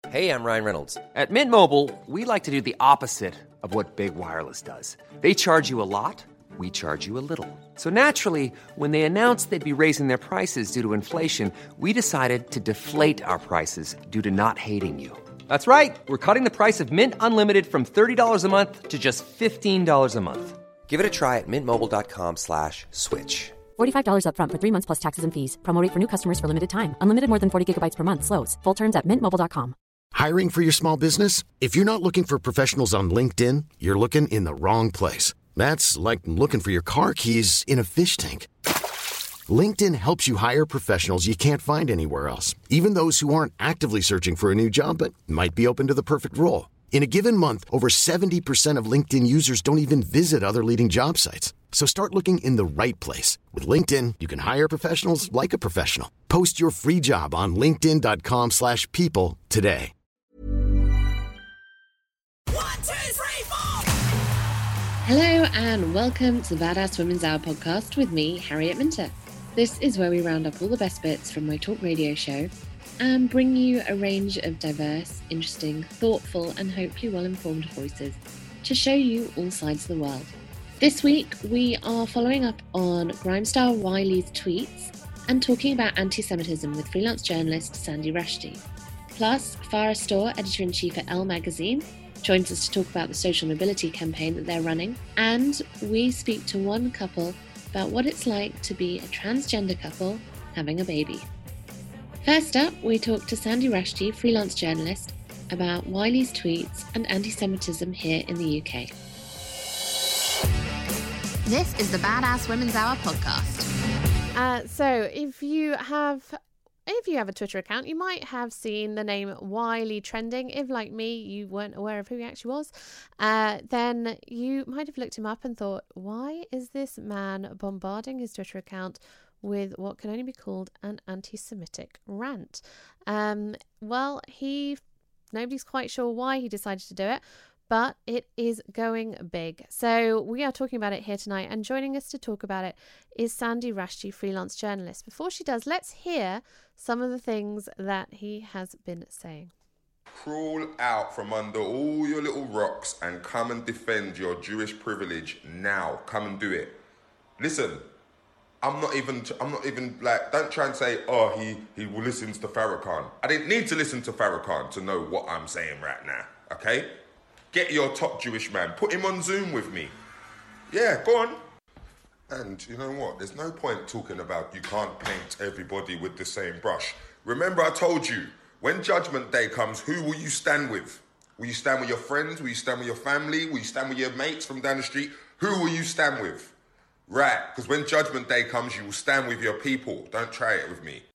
Hey, I'm Ryan Reynolds. At Mint Mobile, we like to do the opposite of what Big Wireless does. They charge you a lot, we charge you a little. So naturally, when they announced they'd be raising their prices due to inflation, we decided to deflate our prices due to not hating you. That's right. We're cutting the price of Mint Unlimited from $30 a month to just $15 a month. Give it a try at mintmobile.com/switch. $45 up front for 3 months plus taxes and fees. Promo rate for new customers for limited time. Unlimited more than 40 gigabytes per month. Slows full terms at mintmobile.com. Hiring for your small business? If you're not looking for professionals on LinkedIn, you're looking in the wrong place. That's like looking for your car keys in a fish tank. LinkedIn helps you hire professionals you can't find anywhere else, even those who aren't actively searching for a new job but might be open to the perfect role. In a given month, over 70% of LinkedIn users don't even visit other leading job sites. So start looking in the right place. With LinkedIn, you can hire professionals like a professional. Post your free job on linkedin.com/people today. 1, 2, 3, 4. Hello and welcome to the Badass Women's Hour podcast with me, Harriet Minter. This is where we round up all the best bits from my talk radio show and bring you a range of diverse, interesting, thoughtful and hopefully well-informed voices to show you all sides of the world. This week we are following up on grime star Wiley's tweets and talking about anti-Semitism with freelance journalist Sandy Rushdie. Plus, Farah Storr, editor-in-chief at Elle magazine, joins us to talk about the social mobility campaign that they're running, and we speak to one couple about what it's like to be a transgender couple having a baby. First up, we talk to Sandy Rushdie, freelance journalist, about Wiley's tweets and anti-Semitism here in the UK. This is the Badass Women's Hour podcast. So if you have a Twitter account, you might have seen the name Wiley trending. If, like me, you weren't aware of who he actually was, then you might have looked him up and thought, why is this man bombarding his Twitter account with what can only be called an anti-Semitic rant? Well, nobody's quite sure why he decided to do it, but it is going big. So we are talking about it here tonight, and joining us to talk about it is Sandy Rushdie, freelance journalist. Before she does, let's hear some of the things that he has been saying. Crawl out from under all your little rocks and come and defend your Jewish privilege now. Come and do it. Listen, I'm not even like, don't try and say, oh, he listens to Farrakhan. I didn't need to listen to Farrakhan to know what I'm saying right now, okay? Get your top Jewish man, put him on Zoom with me. Yeah, go on. And you know what? There's no point talking about you can't paint everybody with the same brush. Remember I told you, when Judgment Day comes, who will you stand with? Will you stand with your friends? Will you stand with your family? Will you stand with your mates from down the street? Who will you stand with? Right, because when Judgment Day comes, you will stand with your people. Don't try it with me.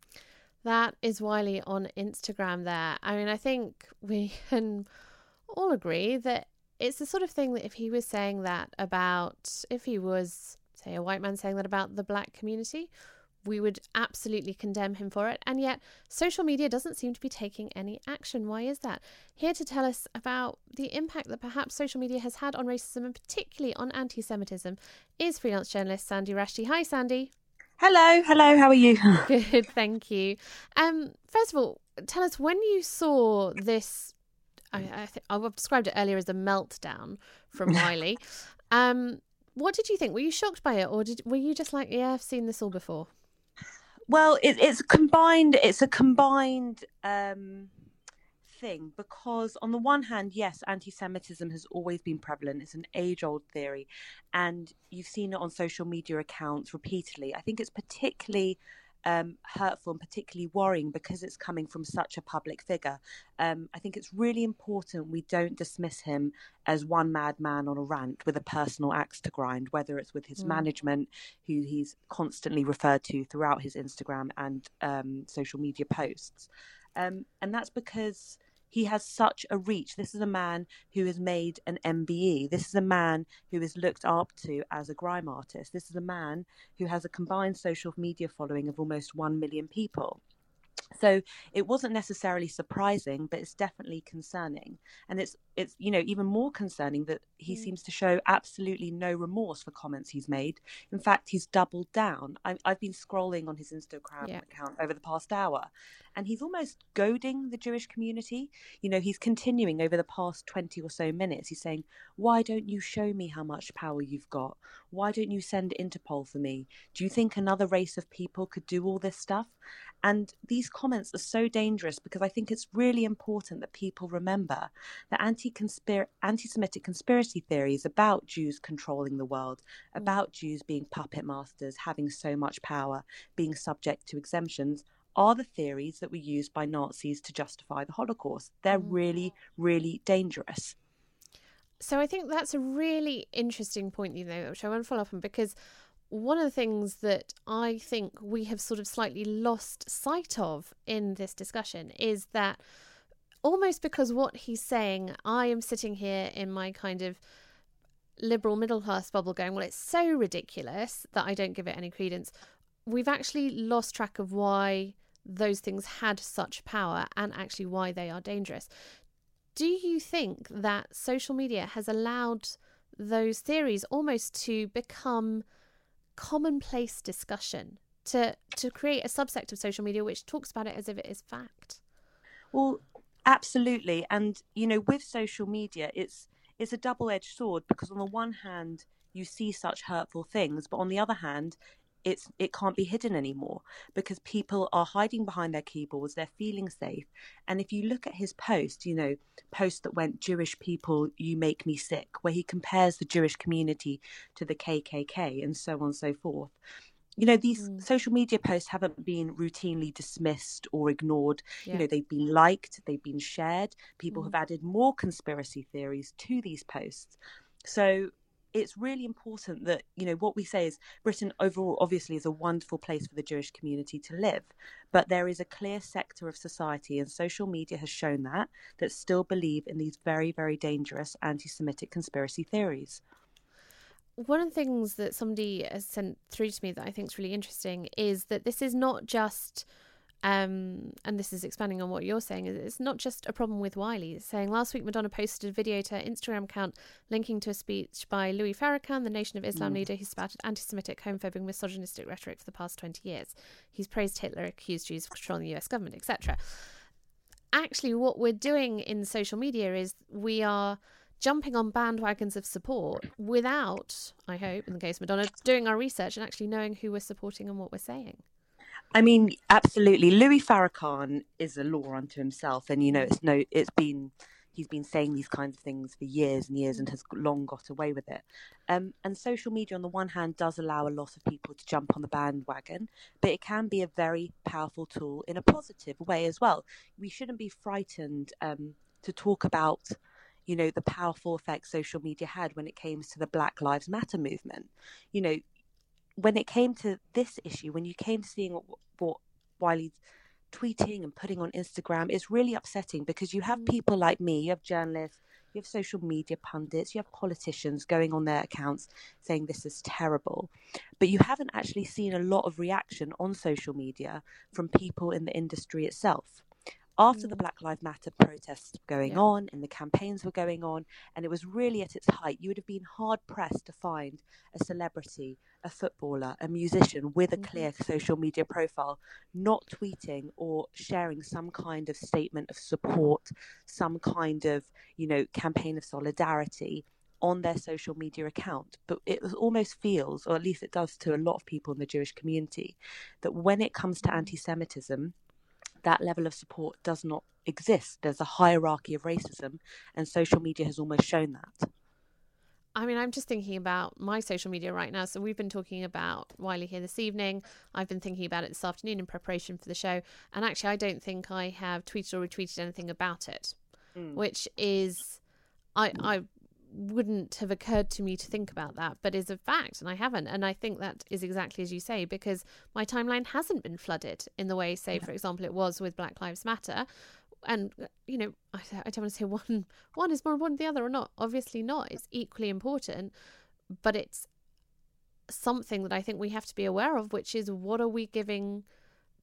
That is Wiley on Instagram there. I mean, I think we can all agree that it's the sort of thing that if he was saying that about, if he was, say, a white man saying that about the black community, we would absolutely condemn him for it. And yet social media doesn't seem to be taking any action. Why is that? Here to tell us about the impact that perhaps social media has had on racism and particularly on anti-Semitism is freelance journalist Sandy Rushdie. Hi, Sandy. Hello, how are you? Good, thank you. First of all, tell us, when you saw this, I've described it earlier as a meltdown from Wiley. What did you think? Were you shocked by it, or were you just like, yeah, I've seen this all before? Well, it's a combined thing, because on the one hand, yes, anti-Semitism has always been prevalent. It's an age-old theory, and you've seen it on social media accounts repeatedly. I think it's particularly hurtful and particularly worrying because it's coming from such a public figure. I think it's really important we don't dismiss him as one madman on a rant with a personal axe to grind, whether it's with his management, who he's constantly referred to throughout his Instagram and social media posts. And that's because he has such a reach. This is a man who has made an MBE. This is a man who is looked up to as a grime artist. This is a man who has a combined social media following of almost 1 million people. So it wasn't necessarily surprising, but it's definitely concerning. And it's even more concerning that he seems to show absolutely no remorse for comments he's made. In fact, he's doubled down. I've been scrolling on his Instagram account over the past hour, and he's almost goading the Jewish community. He's continuing over the past 20 or so minutes. He's saying, why don't you show me how much power you've got? Why don't you send Interpol for me? Do you think another race of people could do all this stuff? And these comments are so dangerous because I think it's really important that people remember that anti-Semitic conspiracy theories about Jews controlling the world, about Jews being puppet masters, having so much power, being subject to exemptions, are the theories that were used by Nazis to justify the Holocaust. They're really, really dangerous. So I think that's a really interesting point, which I want to follow up on, because one of the things that I think we have sort of slightly lost sight of in this discussion is that almost because what he's saying, I am sitting here in my kind of liberal middle class bubble going, well, it's so ridiculous that I don't give it any credence. We've actually lost track of why those things had such power and actually why they are dangerous. Do you think that social media has allowed those theories almost to become commonplace discussion, to create a subsect of social media which talks about it as if it is fact? Well, absolutely. And, with social media, it's a double-edged sword, because on the one hand, you see such hurtful things, but on the other hand, it can't be hidden anymore because people are hiding behind their keyboards, they're feeling safe. And if you look at his post, post that went, Jewish people, you make me sick, where he compares the Jewish community to the KKK and so on and so forth. These social media posts haven't been routinely dismissed or ignored. They've been liked, they've been shared. People have added more conspiracy theories to these posts. So it's really important that, what we say is Britain overall obviously is a wonderful place for the Jewish community to live. But there is a clear sector of society, and social media has shown that still believe in these very, very dangerous anti-Semitic conspiracy theories. One of the things that somebody has sent through to me that I think is really interesting is that this is not just, and this is expanding on what you're saying, it's not just a problem with Wiley. It's saying last week Madonna posted a video to her Instagram account linking to a speech by Louis Farrakhan, the Nation of Islam leader who spouted anti-Semitic, homophobic, misogynistic rhetoric for the past 20 years. He's praised Hitler, accused Jews of controlling the US government, etc. Actually, what we're doing in social media is we are jumping on bandwagons of support without, I hope, in the case of Madonna, doing our research and actually knowing who we're supporting and what we're saying. I mean, absolutely. Louis Farrakhan is a law unto himself, and he's been saying these kinds of things for years and years and has long got away with it. And social media, on the one hand, does allow a lot of people to jump on the bandwagon, but it can be a very powerful tool in a positive way as well. We shouldn't be frightened to talk about the powerful effect social media had when it came to the Black Lives Matter movement. When it came to this issue, when you came to seeing what Wiley's tweeting and putting on Instagram, it's really upsetting because you have people like me, you have journalists, you have social media pundits, you have politicians going on their accounts saying this is terrible. But you haven't actually seen a lot of reaction on social media from people in the industry itself. After the Black Lives Matter protests were going on and the campaigns were going on, and it was really at its height, you would have been hard-pressed to find a celebrity, a footballer, a musician with a clear social media profile not tweeting or sharing some kind of statement of support, some kind of, campaign of solidarity on their social media account. But it almost feels, or at least it does to a lot of people in the Jewish community, that when it comes to anti-Semitism, that level of support does not exist. There's a hierarchy of racism, and social media has almost shown that. I mean, I'm just thinking about my social media right now. So we've been talking about Wiley here this evening. I've been thinking about it this afternoon in preparation for the show. And actually, I don't think I have tweeted or retweeted anything about it, which is, I wouldn't have occurred to me to think about that, but is a fact, and I haven't. And I think that is exactly as you say, because my timeline hasn't been flooded in the way, say, for example, it was with Black Lives Matter. And, I don't want to say one is more important than the other or not. Obviously not. It's equally important, but it's something that I think we have to be aware of, which is what are we giving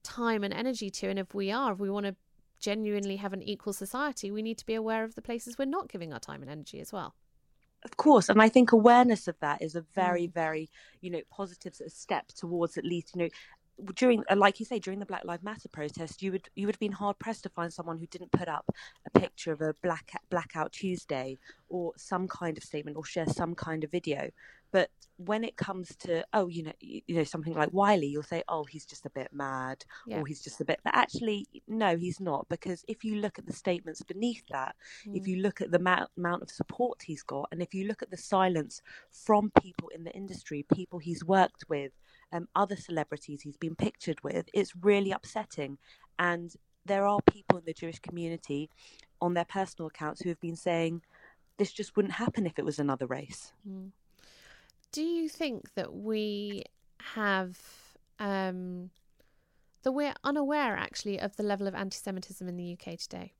time and energy to. And if we want to genuinely have an equal society, we need to be aware of the places we're not giving our time and energy as well. Of course, and I think awareness of that is a very, very, positive step towards at least, during, like you say, during the Black Lives Matter protest, you would have been hard pressed to find someone who didn't put up a picture of a Blackout Tuesday or some kind of statement or share some kind of video. But when it comes to something like Wiley, you'll say, oh, he's just a bit mad, or he's just a bit. But actually, no, he's not, because if you look at the statements beneath that, if you look at the amount of support he's got, and if you look at the silence from people in the industry, people he's worked with, other celebrities he's been pictured with, it's really upsetting. And there are people in the Jewish community on their personal accounts who have been saying this just wouldn't happen if it was another race. Do you think that we have, that we're unaware actually of the level of anti-Semitism in the UK today?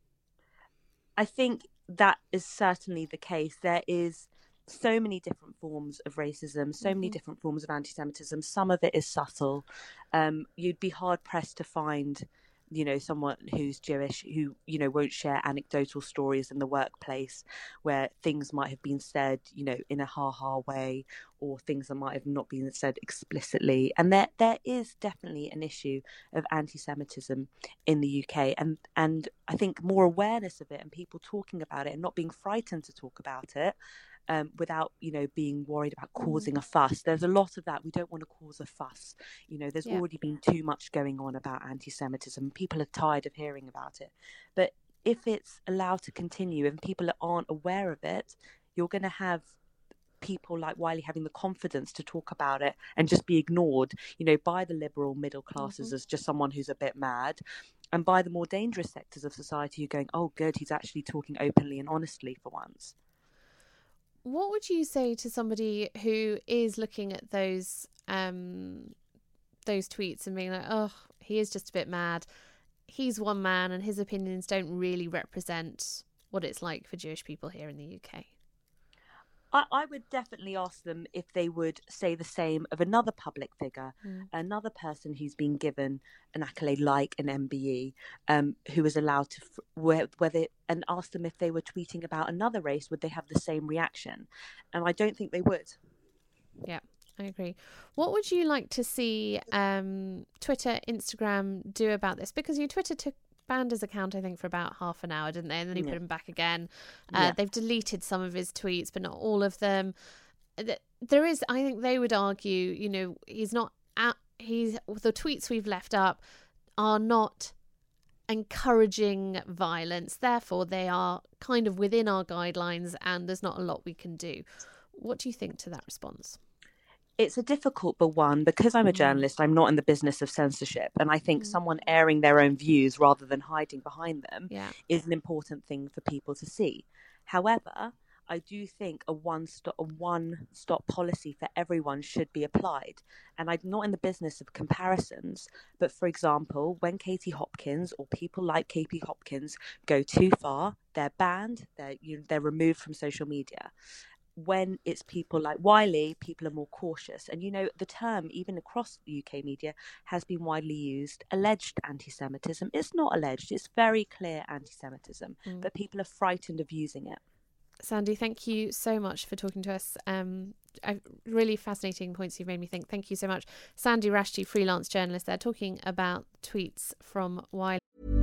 I think that is certainly the case. There is so many different forms of racism, so many different forms of anti-Semitism. Some of it is subtle. You'd be hard pressed to find, someone who's Jewish who, won't share anecdotal stories in the workplace where things might have been said, in a ha-ha way, or things that might have not been said explicitly. And there is definitely an issue of anti-Semitism in the UK. And I think more awareness of it and people talking about it and not being frightened to talk about it, without, being worried about causing a fuss. There's a lot of that. We don't want to cause a fuss. There's already been too much going on about anti-Semitism. People are tired of hearing about it. But if it's allowed to continue and people aren't aware of it, you're going to have people like Wiley having the confidence to talk about it and just be ignored, by the liberal middle classes as just someone who's a bit mad, and by the more dangerous sectors of society who are going, oh, good, he's actually talking openly and honestly for once. What would you say to somebody who is looking at those tweets and being like, oh, he is just a bit mad. He's one man and his opinions don't really represent what it's like for Jewish people here in the UK? I would definitely ask them if they would say the same of another public figure, another person who's been given an accolade like an MBE, who was allowed to and ask them if they were tweeting about another race, would they have the same reaction? And I don't think they would. Yeah, I agree. What would you like to see Twitter, Instagram do about this? Because Twitter banned his account, I think, for about half an hour, didn't they? And then he put him back again. They've deleted some of his tweets, but not all of them. There is, I think they would argue, he's not the tweets we've left up are not encouraging violence. Therefore, they are kind of within our guidelines and there's not a lot we can do. What do you think to that response? It's a difficult one because I'm a journalist. I'm not in the business of censorship. And I think someone airing their own views rather than hiding behind them is an important thing for people to see. However, I do think a one-stop policy for everyone should be applied. And I'm not in the business of comparisons. But for example, when Katie Hopkins or people like Katie Hopkins go too far, they're banned, they're removed from social media. When it's people like Wiley, people are more cautious. And, the term, even across the UK media, has been widely used, alleged anti-Semitism. It's not alleged. It's very clear anti-Semitism, but people are frightened of using it. Sandy, thank you so much for talking to us. Really fascinating points you've made me think. Thank you so much. Sandy Rashti, freelance journalist there, talking about tweets from Wiley.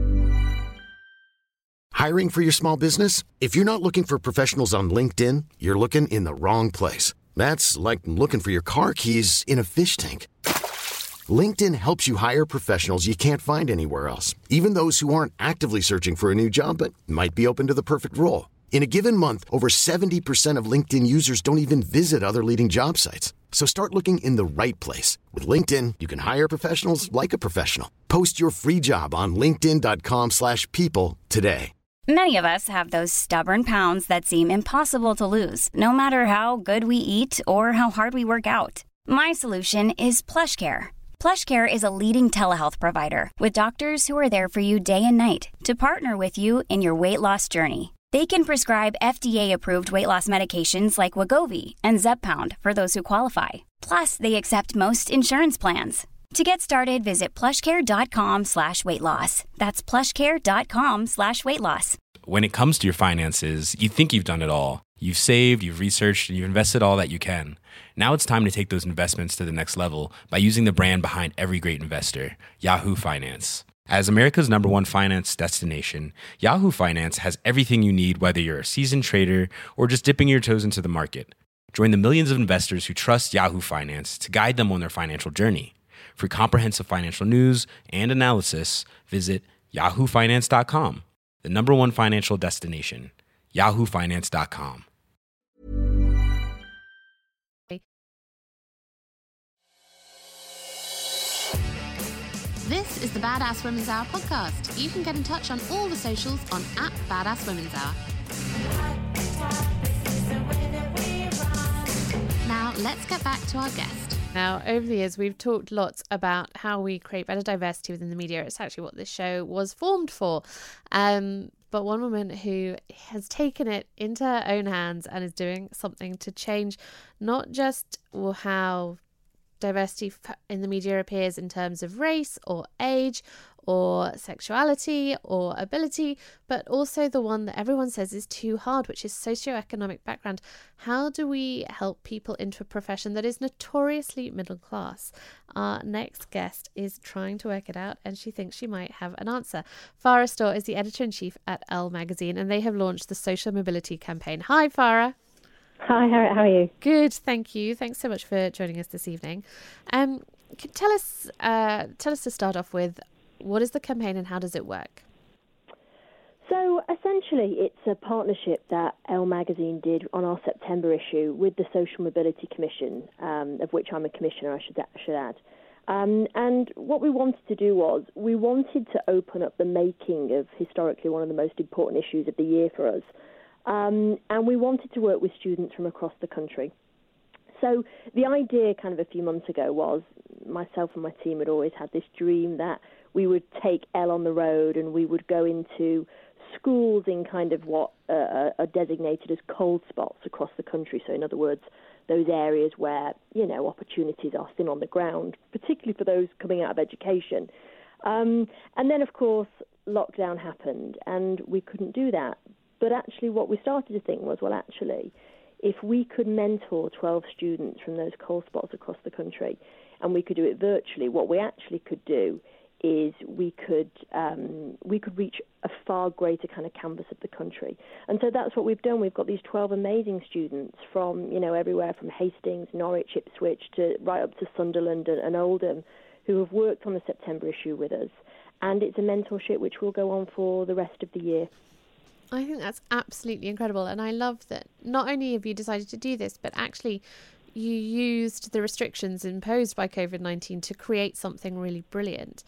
Hiring for your small business? If you're not looking for professionals on LinkedIn, you're looking in the wrong place. That's like looking for your car keys in a fish tank. LinkedIn helps you hire professionals you can't find anywhere else, even those who aren't actively searching for a new job but might be open to the perfect role. In a given month, over 70% of LinkedIn users don't even visit other leading job sites. So start looking in the right place. With LinkedIn, you can hire professionals like a professional. Post your free job on linkedin.com/people today. Many of us have those stubborn pounds that seem impossible to lose, no matter how good we eat or how hard we work out. My solution is PlushCare. PlushCare is a leading telehealth provider with doctors who are there for you day and night to partner with you in your weight loss journey. They can prescribe FDA-approved weight loss medications like Wegovy and Zepbound for those who qualify. Plus, they accept most insurance plans. To get started, visit plushcare.com/weightloss. That's plushcare.com/weightloss. When it comes to your finances, you think you've done it all. You've saved, you've researched, and you've invested all that you can. Now it's time to take those investments to the next level by using the brand behind every great investor, Yahoo Finance. As America's #1 finance destination, Yahoo Finance has everything you need, whether you're a seasoned trader or just dipping your toes into the market. Join the millions of investors who trust Yahoo Finance to guide them on their financial journey. For comprehensive financial news and analysis, visit yahoofinance.com, the #1 financial destination, yahoofinance.com. This is the Badass Women's Hour podcast. You can get in touch on all the socials on @Badass Women's Hour. Now, let's get back to our guest. Now, over the years, we've talked lots about how we create better diversity within the media. It's actually what this show was formed for. But one woman who has taken it into her own hands and is doing something to change not just how diversity in the media appears in terms of race or age or sexuality or ability, but also the one that everyone says is too hard, which is socioeconomic background. How do we help people into a profession that is notoriously middle class? Our next guest is trying to work it out, and she thinks she might have an answer. Farah Storr is the editor-in-chief at Elle magazine, and they have launched the Social Mobility Campaign. Hi, Farah. Hi, Harriet, how are you? Good, thank you. Thanks so much for joining us this evening. Tell us to start off with, what is the campaign and how does it work? So essentially, it's a partnership that Elle magazine did on our September issue with the Social Mobility Commission, of which I'm a commissioner, I should add. And what we wanted to do was we wanted to open up the making of historically one of the most important issues of the year for us. And we wanted to work with students from across the country. So the idea kind of a few months ago was myself and my team had always had this dream that we would take Elle on the road and we would go into schools in kind of what are designated as cold spots across the country. So in other words, those areas where, opportunities are thin on the ground, particularly for those coming out of education. And then, of course, lockdown happened and we couldn't do that. But actually what we started to think was, if we could mentor 12 students from those cold spots across the country and we could do it virtually, what we actually could do is we could reach a far greater kind of canvas of the country. And so that's what we've done. We've got these 12 amazing students from, everywhere from Hastings, Norwich, Ipswich, to right up to Sunderland and Oldham, who have worked on the September issue with us. And it's a mentorship which will go on for the rest of the year. I think that's absolutely incredible. And I love that not only have you decided to do this, but actually you used the restrictions imposed by COVID-19 to create something really brilliant.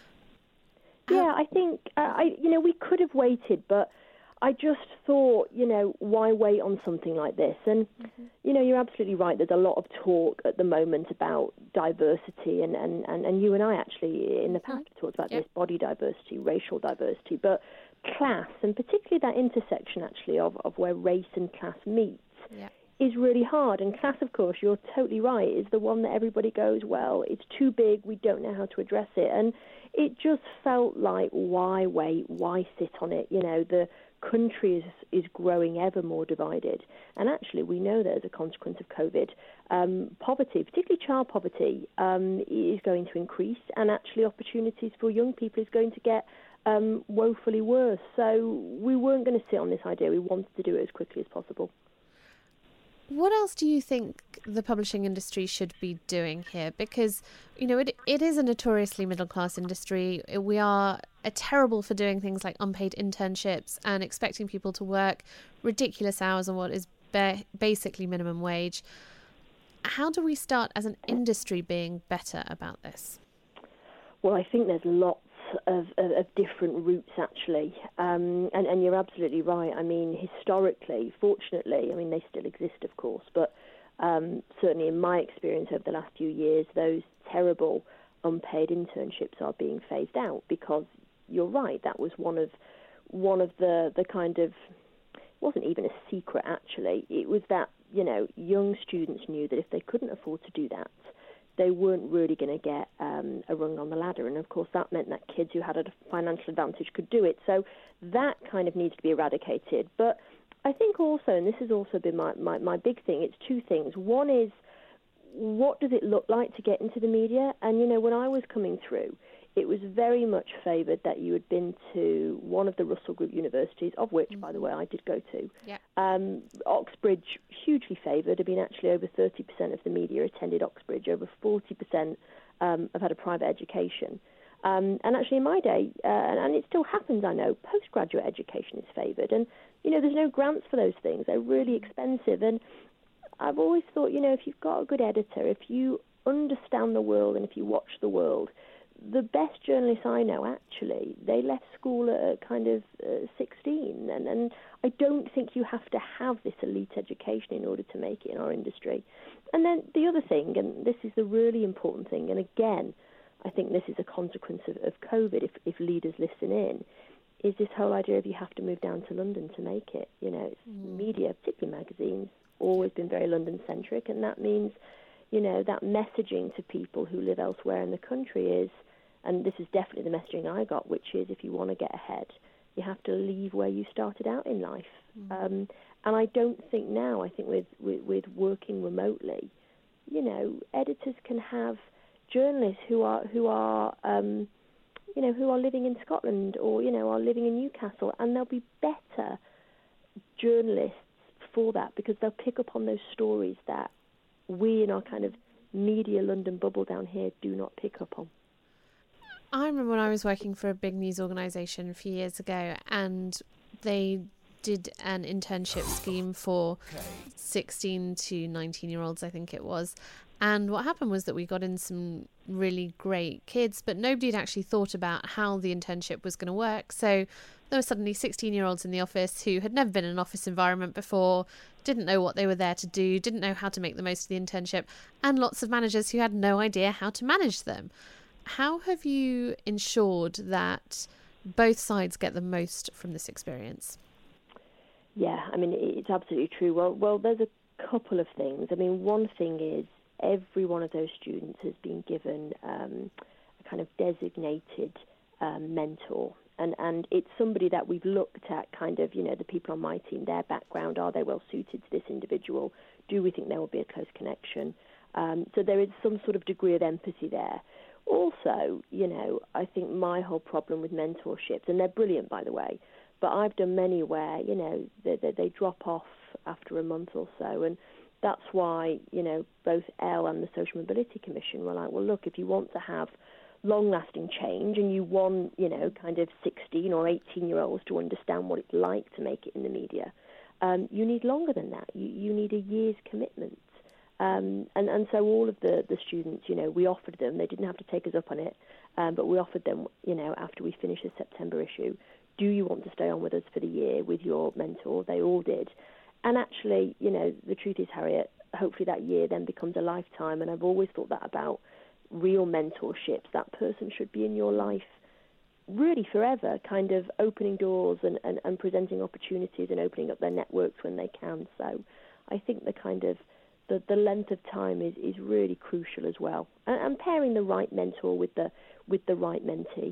Yeah, I think, we could have waited, but I just thought, why wait on something like this? And, you're absolutely right. There's a lot of talk at the moment about diversity, and you and I actually in the past talked about this, body diversity, racial diversity, but class, and particularly that intersection actually of where race and class meet, is really hard. And class, of course, you're totally right, is the one that everybody goes, well, it's too big, we don't know how to address it. And it just felt like, why wait, why sit on it? The country is growing ever more divided. And actually, we know that as a consequence of COVID, poverty, particularly child poverty, is going to increase, and actually opportunities for young people is going to get woefully worse. So we weren't going to sit on this idea. We wanted to do it as quickly as possible. What else do you think the publishing industry should be doing here? Because, it is a notoriously middle-class industry. We are terrible for doing things like unpaid internships and expecting people to work ridiculous hours on what is basically minimum wage. How do we start as an industry being better about this? Well, I think there's lots of different routes, actually. And you're absolutely right. I mean, historically, fortunately, they still exist, of course, but certainly in my experience over the last few years, those terrible unpaid internships are being phased out, because you're right, that was one of the kind of, wasn't even a secret, actually. It was that, young students knew that if they couldn't afford to do that, they weren't really going to get a rung on the ladder. And, of course, that meant that kids who had a financial advantage could do it. So that kind of needs to be eradicated. But I think also, and this has also been my big thing, it's two things. One is, what does it look like to get into the media? And, you know, when I was coming through, it was very much favoured that you had been to one of the Russell Group universities, of which, by the way, I did go to. Yeah. Oxbridge, hugely favoured. I mean, actually, over 30% of the media attended Oxbridge. Over 40% have had a private education. And actually, in my day, and it still happens, I know, postgraduate education is favoured. And, you know, there's no grants for those things. They're really expensive. And I've always thought, you know, if you've got a good editor, if you understand the world and if you watch the world, the best journalists I know, actually, they left school at kind of 16. And I don't think you have to have this elite education in order to make it in our industry. And then the other thing, and this is the really important thing, and again, I think this is a consequence of COVID, if leaders listen in, is this whole idea of you have to move down to London to make it. You know, it's media, particularly magazines, always been very London-centric, and that means, you know, that messaging to people who live elsewhere in the country is, and this is definitely the messaging I got, which is if you want to get ahead, you have to leave where you started out in life. And I don't think now, I think with working remotely, you know, editors can have journalists who are you know, who are living in Scotland or, you know, are living in Newcastle, and they'll be better journalists for that because they'll pick up on those stories that we in our kind of media London bubble down here do not pick up on. I remember when I was working for a big news organisation a few years ago, and they did an internship scheme for 16 to 19-year-olds, I think it was. And what happened was that we got in some really great kids, but nobody had actually thought about how the internship was going to work. So there were suddenly 16-year-olds in the office who had never been in an office environment before, didn't know what they were there to do, didn't know how to make the most of the internship, and lots of managers who had no idea how to manage them. How have you ensured that both sides get the most from this experience? Yeah, I mean, it's absolutely true. Well, there's a couple of things. I mean, one thing is every one of those students has been given a kind of designated mentor. And it's somebody that we've looked at kind of, you know, the people on my team, their background, are they well suited to this individual? Do we think there will be a close connection? So there is some sort of degree of empathy there. Also, you know, I think my whole problem with mentorships, and they're brilliant, by the way, but I've done many where, you know, they drop off after a month or so. And that's why, you know, both Elle and the Social Mobility Commission were like, well, look, if you want to have long-lasting change and you want, you know, kind of 16 or 18-year-olds to understand what it's like to make it in the media, you need longer than that. You need a year's commitment. And so all of the students, you know, we offered them, they didn't have to take us up on it, but we offered them, you know, after we finished the September issue, do you want to stay on with us for the year with your mentor? They all did. And actually, you know, the truth is, Harriet, hopefully that year then becomes a lifetime. And I've always thought that about real mentorships. That person should be in your life really forever, kind of opening doors and presenting opportunities and opening up their networks when they can. So I think the kind of the length of time is really crucial as well. And pairing the right mentor with the right mentee.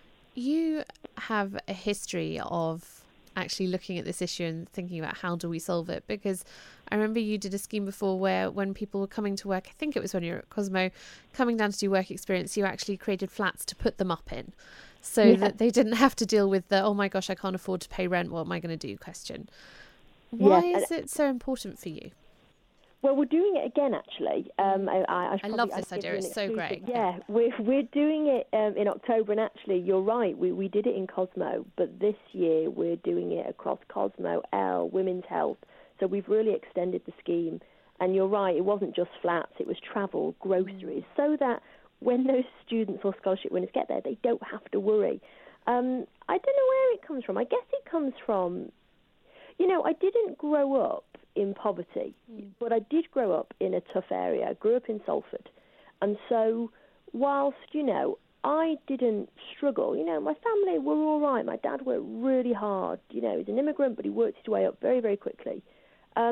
You have a history of actually looking at this issue and thinking about how do we solve it, because I remember you did a scheme before where when people were coming to work, I think it was when you were at Cosmo, coming down to do work experience, you actually created flats to put them up in so that they didn't have to deal with the, oh my gosh, I can't afford to pay rent, what am I going to do question. Why is it so important for you? Well, we're doing it again, actually. I love this idea. It's so great. Yeah, we're doing it in October, and actually, you're right. We did it in Cosmo, but this year we're doing it across Cosmo, Elle, Women's Health. So we've really extended the scheme. And you're right, it wasn't just flats, it was travel, groceries, so that when those students or scholarship winners get there, they don't have to worry. I don't know where it comes from. I guess it comes from, you know, I didn't grow up in poverty, but I did grow up in a tough area. I grew up in Salford. And so whilst, you know, I didn't struggle, you know, my family were all right. My dad worked really hard. You know, he's an immigrant, but he worked his way up very, very quickly. I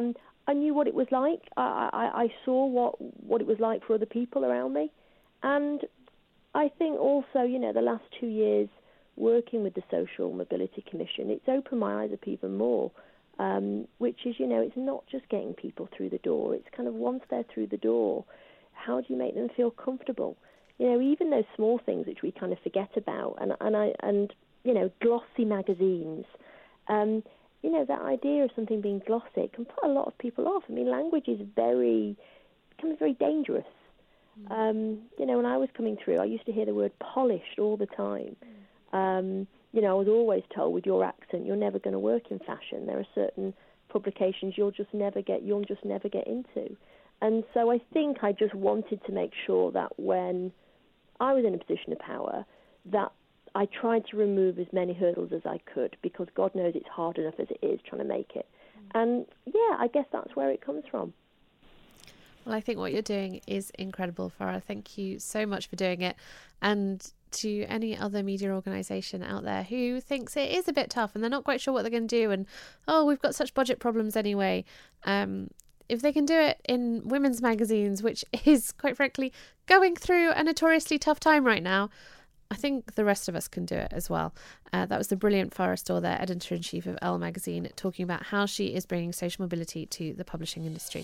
I knew what it was like. I saw what it was like for other people around me. And I think also, the last 2 years working with the Social Mobility Commission, it's opened my eyes up even more, which is, it's not just getting people through the door. It's kind of once they're through the door, how do you make them feel comfortable? Even those small things which we kind of forget about, and glossy magazines, that idea of something being glossy can put a lot of people off. I mean, language is can be very dangerous. When I was coming through, I used to hear the word polished all the time. I was always told, with your accent, you're never going to work in fashion. There are certain publications you'll just never get into. And so I think I just wanted to make sure that when I was in a position of power, that I tried to remove as many hurdles as I could, because God knows it's hard enough as it is trying to make it. And I guess that's where it comes from. Well, I think what you're doing is incredible, Farah. Thank you so much for doing it. And to any other media organisation out there who thinks it is a bit tough and they're not quite sure what they're going to do, and, we've got such budget problems anyway, if they can do it in women's magazines, which is, quite frankly, going through a notoriously tough time right now, I think the rest of us can do it as well. That was the brilliant Farah Storr there, Editor-in-Chief of Elle Magazine, talking about how she is bringing social mobility to the publishing industry.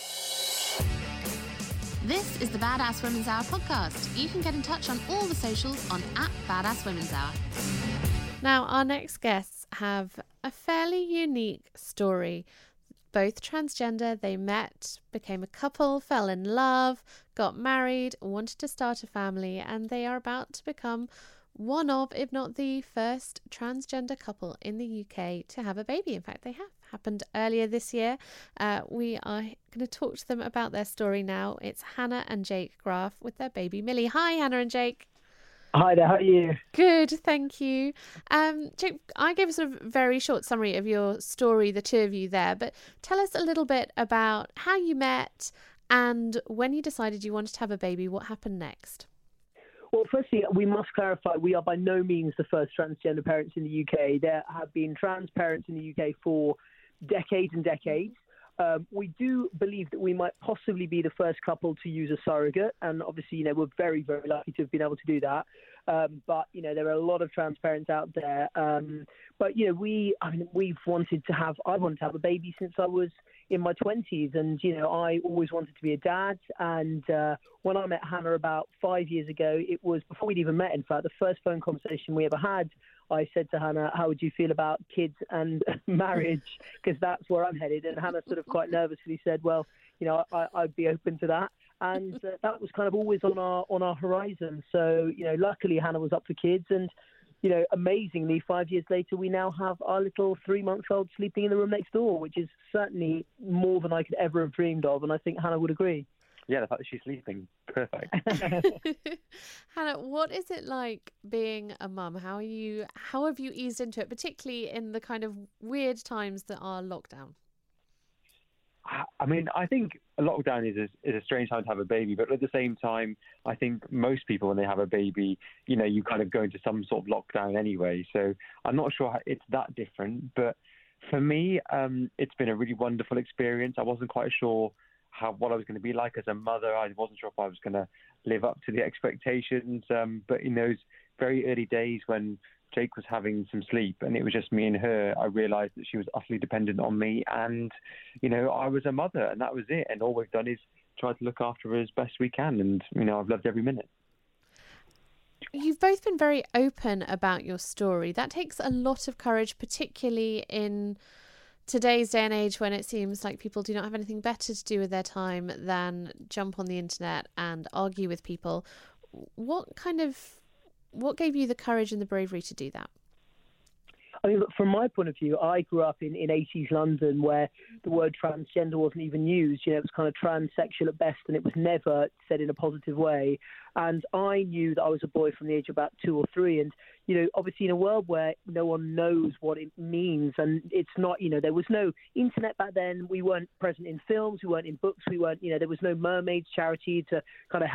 This is the Badass Women's Hour podcast. You can get in touch on all the socials on @BadassWomen'sHour. Now, our next guests have a fairly unique story. Both transgender, they met, became a couple, fell in love, got married, wanted to start a family, and they are about to become one of, if not the first transgender couple in the UK to have a baby. In fact, they have. Happened earlier this year. We are going to talk to them about their story now. It's Hannah and Jake Graf with their baby Millie. Hi, Hannah and Jake. Hi there, how are you? Good, thank you. Jake, I gave a sort of very short summary of your story, the two of you there, but tell us a little bit about how you met and when you decided you wanted to have a baby, what happened next? Well, firstly, we must clarify we are by no means the first transgender parents in the UK. There have been trans parents in the UK for decades and decades. We do believe that we might possibly be the first couple to use a surrogate, and obviously, we're very, very lucky to have been able to do that. But there are a lot of trans parents out there. But I wanted to have a baby since I was in my 20s, and I always wanted to be a dad. And when I met Hannah about 5 years ago, it was before we'd even met. In fact, the first phone conversation we ever had, I said to Hannah, how would you feel about kids and marriage? Because that's where I'm headed. And Hannah sort of quite nervously said, well, I'd be open to that. And that was kind of always on our horizon. So, luckily Hannah was up for kids. And, amazingly, 5 years later, we now have our little 3-month-old sleeping in the room next door, which is certainly more than I could ever have dreamed of. And I think Hannah would agree. Yeah, the fact that she's sleeping, perfect. Hannah, what is it like being a mum? How have you eased into it, particularly in the kind of weird times that are lockdown? I mean, I think lockdown is a strange time to have a baby, but at the same time, I think most people, when they have a baby, you kind of go into some sort of lockdown anyway. So I'm not sure it's that different. But for me, it's been a really wonderful experience. I wasn't quite sure what I was going to be like as a mother. I wasn't sure if I was going to live up to the expectations. But in those very early days when Jake was having some sleep and it was just me and her, I realised that she was utterly dependent on me, and I was a mother, and that was it. And all we've done is try to look after her as best we can, and I've loved every minute. You've both been very open about your story. That takes a lot of courage, particularly in today's day and age when it seems like people do not have anything better to do with their time than jump on the internet and argue with people. What gave you the courage and the bravery to do that? I mean, from my point of view, I grew up in 80s London where the word transgender wasn't even used. It was kind of transsexual at best, and it was never said in a positive way. And I knew that I was a boy from the age of about 2 or 3. And, obviously in a world where no one knows what it means, and it's not, there was no internet back then. We weren't present in films. We weren't in books. We weren't, there was no mermaids charity to kind of help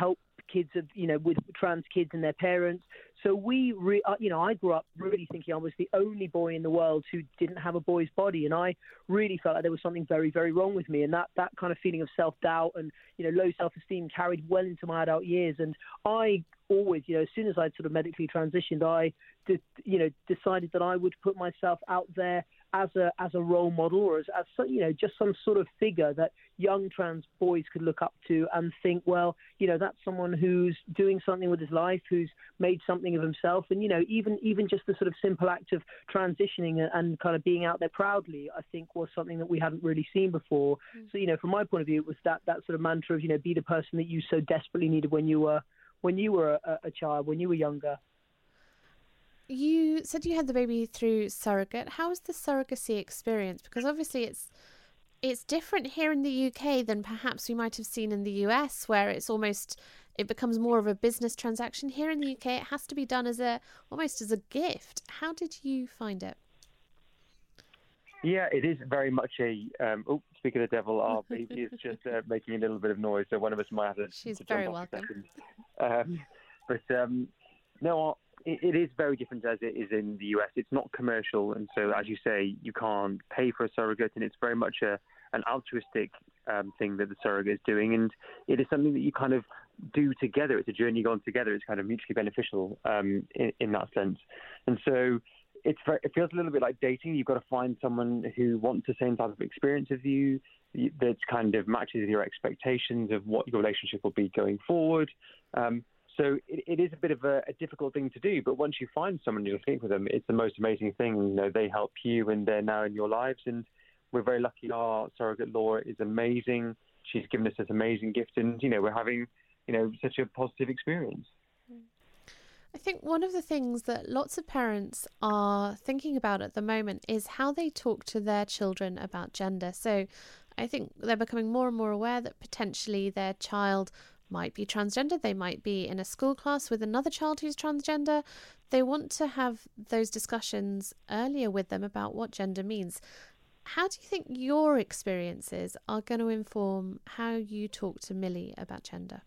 kids of, with trans kids and their parents. So I grew up really thinking I was the only boy in the world who didn't have a boy's body, and I really felt like there was something very, very wrong with me, and that kind of feeling of self-doubt and low self-esteem carried well into my adult years. And I always, as soon as I'd sort of medically transitioned, I decided that I would put myself out there as a role model, or as just some sort of figure that young trans boys could look up to and think, well, that's someone who's doing something with his life, who's made something of himself. And even just the sort of simple act of transitioning and kind of being out there proudly, I think was something that we hadn't really seen before. So from my point of view, it was that sort of mantra of be the person that you so desperately needed when you were a child, when you were younger. You said you had the baby through surrogate. How was the surrogacy experience? Because obviously it's different here in the UK than perhaps we might have seen in the US, where it becomes more of a business transaction. Here in the UK, it has to be done almost as a gift. How did you find it? Yeah, it is very much speak of the devil, our baby is just making a little bit of noise, so one of us might have to She's to very jump off welcome. No, it is very different as it is in the US. It's not commercial, and so, as you say, you can't pay for a surrogate, and it's very much an altruistic thing that the surrogate is doing, and it is something that you kind of do together. It's a journey gone together. It's kind of mutually beneficial in that sense. And so it feels a little bit like dating. You've got to find someone who wants the same type of experience as you, that kind of matches your expectations of what your relationship will be going forward. So it is a bit of a difficult thing to do, but once you find someone you'll think with them, it's the most amazing thing. They help you, and they're now in your lives, and we're very lucky. Our surrogate Laura is amazing. She's given us this amazing gift, and we're having such a positive experience. I think one of the things that lots of parents are thinking about at the moment is how they talk to their children about gender. So I think they're becoming more and more aware that potentially their child might be transgender. They might be in a school class with another child who's transgender. They want to have those discussions earlier with them about what gender means. How do you think your experiences are going to inform how you talk to Millie about gender?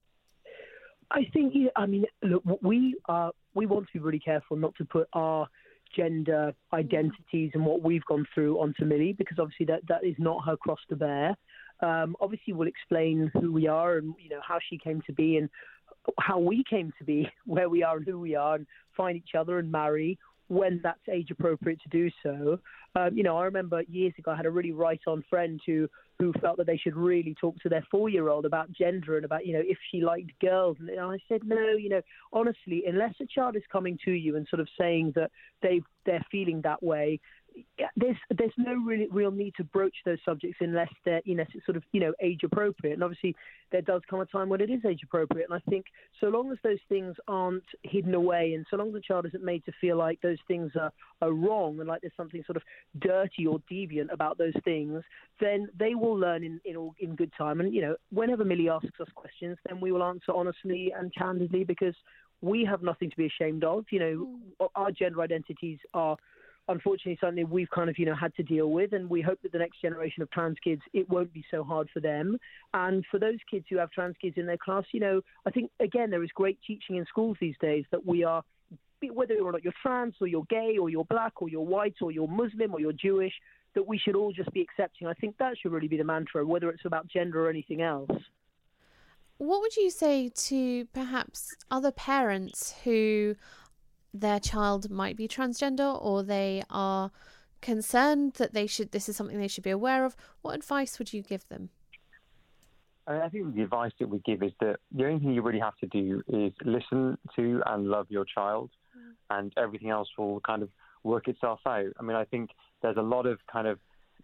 I think, look, we want to be really careful not to put our gender identities and what we've gone through onto Millie, because obviously that is not her cross to bear. Obviously, we'll explain who we are and how she came to be and how we came to be where we are and who we are, and find each other and marry when that's age appropriate to do so. I remember years ago I had a really right-on friend who felt that they should really talk to their 4-year-old about gender and about if she liked girls. And I said, no, honestly, unless a child is coming to you and sort of saying that they're feeling that way, there's no real need to broach those subjects unless it's sort of age appropriate. And obviously there does come a time when it is age appropriate. And I think so long as those things aren't hidden away, and so long as the child isn't made to feel like those things are wrong and like there's something sort of dirty or deviant about those things, then they will learn in good time. And whenever Millie asks us questions, then we will answer honestly and candidly, because we have nothing to be ashamed of. Our gender identities are unfortunately something we've kind of had to deal with, and we hope that the next generation of trans kids, it won't be so hard for them. And for those kids who have trans kids in their class, I think again there is great teaching in schools these days that we are, whether or not you're trans or you're gay or you're black or you're white or you're Muslim or you're Jewish, that we should all just be accepting. I think that should really be the mantra, whether it's about gender or anything else. What would you say to perhaps other parents who their child might be transgender, or they are concerned that this is something they should be aware of? What advice would you give them? I think the advice that we give is that the only thing you really have to do is listen to and love your child, and everything else will kind of work itself out. I think there's a lot of kind of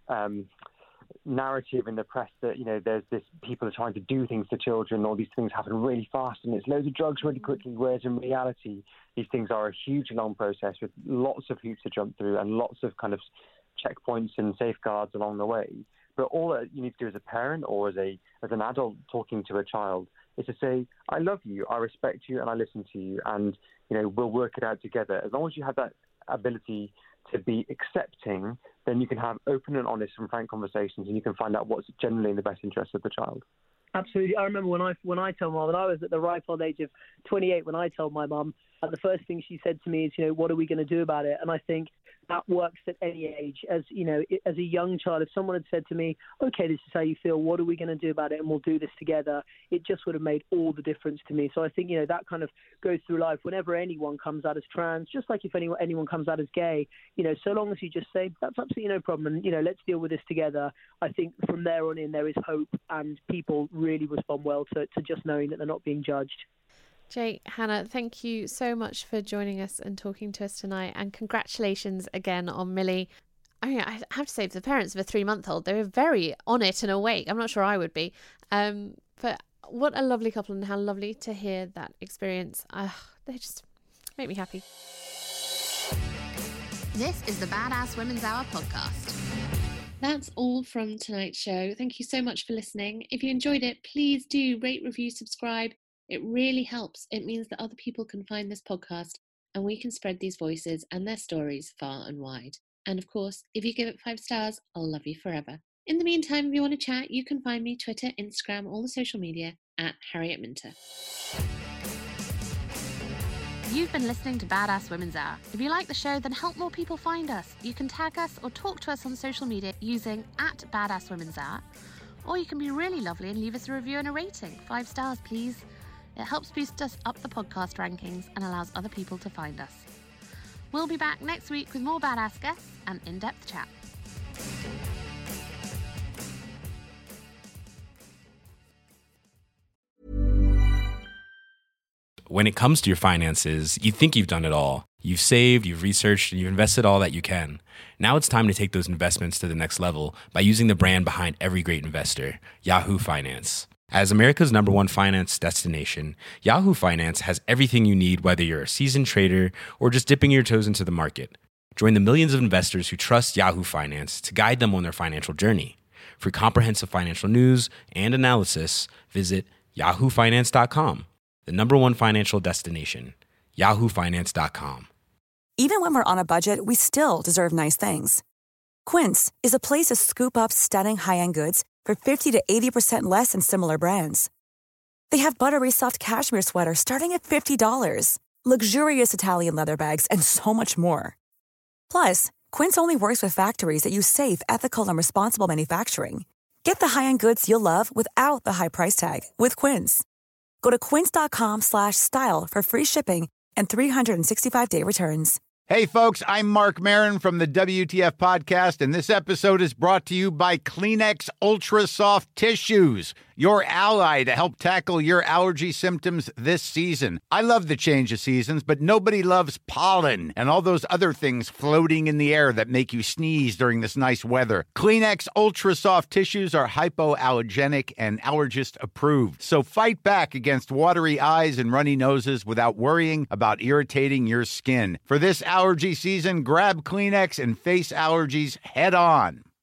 narrative in the press that there's this people are trying to do things to children, all these things happen really fast and it's loads of drugs really quickly, whereas in reality these things are a huge long process with lots of hoops to jump through and lots of kind of checkpoints and safeguards along the way. But all that you need to do as a parent or as an adult talking to a child is to say, I love you, I respect you, and I listen to you, and we'll work it out together. As long as you have that ability to be accepting, then you can have open and honest and frank conversations, and you can find out what's generally in the best interest of the child. Absolutely. I remember when I told Mum, and I was at the ripe old age of 28 when I told my mum, the first thing she said to me is, what are we going to do about it? And I think that works at any age. As as a young child, if someone had said to me, okay, this is how you feel, what are we going to do about it? And we'll do this together. It just would have made all the difference to me. So I think, that kind of goes through life. Whenever anyone comes out as trans, just like if anyone comes out as gay, so long as you just say, that's absolutely no problem. And, let's deal with this together. I think from there on in, there is hope, and people really respond well to just knowing that they're not being judged. Jay, Hannah, thank you so much for joining us and talking to us tonight. And congratulations again on Millie. I mean, I have to say, for the parents of a 3-month-old, they were very on it and awake. I'm not sure I would be. But what a lovely couple, and how lovely to hear that experience. They just make me happy. This is the Badass Women's Hour podcast. That's all from tonight's show. Thank you so much for listening. If you enjoyed it, please do rate, review, subscribe. It really helps. It means that other people can find this podcast and we can spread these voices and their stories far and wide. And of course, if you give it 5 stars, I'll love you forever. In the meantime, if you want to chat, you can find me Twitter, Instagram, all the social media at Harriet Minter. You've been listening to Badass Women's Hour. If you like the show, then help more people find us. You can tag us or talk to us on social media using @Badass Women's Hour. Or you can be really lovely and leave us a review and a rating. 5 stars, please. It helps boost us up the podcast rankings and allows other people to find us. We'll be back next week with more badass guests and in-depth chat. When it comes to your finances, you think you've done it all. You've saved, you've researched, and you've invested all that you can. Now it's time to take those investments to the next level by using the brand behind every great investor, Yahoo Finance. As America's #1 finance destination, Yahoo Finance has everything you need, whether you're a seasoned trader or just dipping your toes into the market. Join the millions of investors who trust Yahoo Finance to guide them on their financial journey. For comprehensive financial news and analysis, visit yahoofinance.com, the #1 financial destination, yahoofinance.com. Even when we're on a budget, we still deserve nice things. Quince is a place to scoop up stunning high-end goods for 50 to 80% less than similar brands. They have buttery soft cashmere sweaters starting at $50, luxurious Italian leather bags, and so much more. Plus, Quince only works with factories that use safe, ethical, and responsible manufacturing. Get the high-end goods you'll love without the high price tag with Quince. Go to quince.com/style for free shipping and 365-day returns. Hey, folks, I'm Mark Maron from the WTF Podcast, and this episode is brought to you by Kleenex Ultra Soft Tissues, your ally to help tackle your allergy symptoms this season. I love the change of seasons, but nobody loves pollen and all those other things floating in the air that make you sneeze during this nice weather. Kleenex Ultra Soft Tissues are hypoallergenic and allergist approved, so fight back against watery eyes and runny noses without worrying about irritating your skin. For this allergy season, grab Kleenex and face allergies head on.